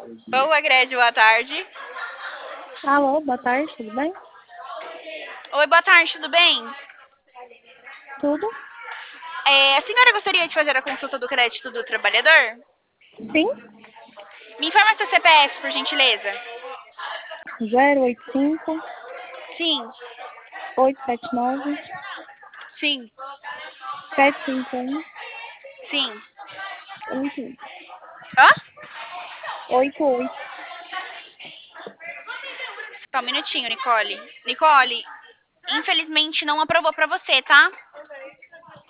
Boa, Gretchen, boa tarde. Alô, boa tarde, tudo bem? Oi, boa tarde, tudo bem? Tudo? A senhora gostaria de fazer a consulta do crédito do trabalhador? Sim? Me informa seu CPF, por gentileza. 085 Sim, 879 sim, 751 sim. 88. Hã? 88. Só um minutinho, Nicole. Nicole, infelizmente não aprovou pra você, tá?